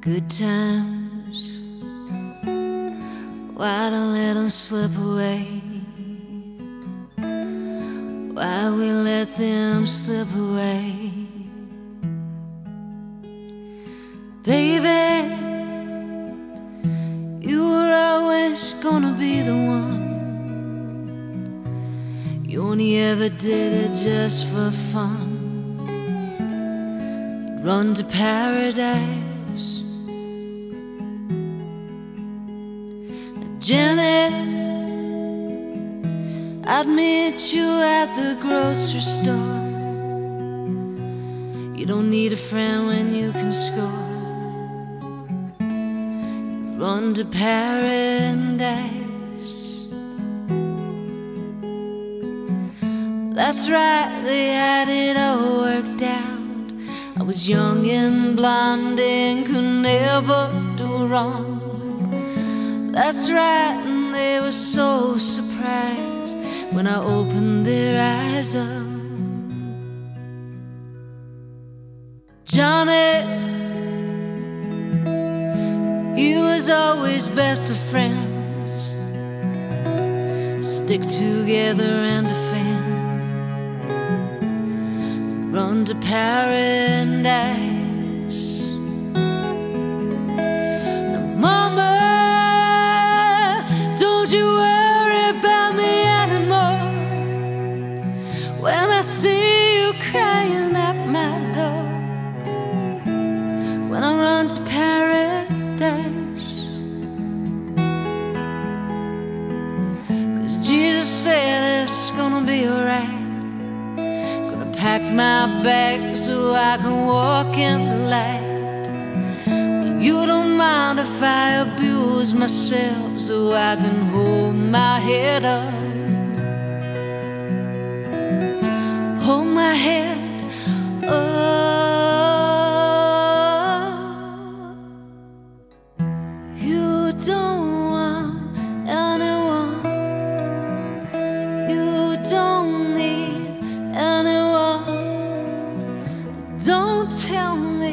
Good times, why don't let them slip away? Why we let them slip away? Baby, you were always gonna be the one. You only ever did it just for fun. You'd run to paradise. Janet, I'd meet you at the grocery store. You don't need a friend when you can score. Run to paradise. That's right, they had it all worked out. I was young and blonde and could never do wrong. That's right, and they were so surprised when I opened their eyes up. Johnny, he was always best of friends. Stick together and defend. Run to paradise. Now, Mama, don't you worry about me anymore. When I see you crying at my door, when I run to paradise, 'cause Jesus said it's gonna be alright. Gonna pack my bag so I can walk in the light. You don't mind if I abuse myself so I can hold my head up. Hold my head up. You don't want anyone. You don't need anyone. Don't tell me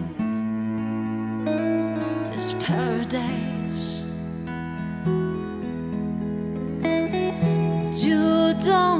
it's paradise. You don't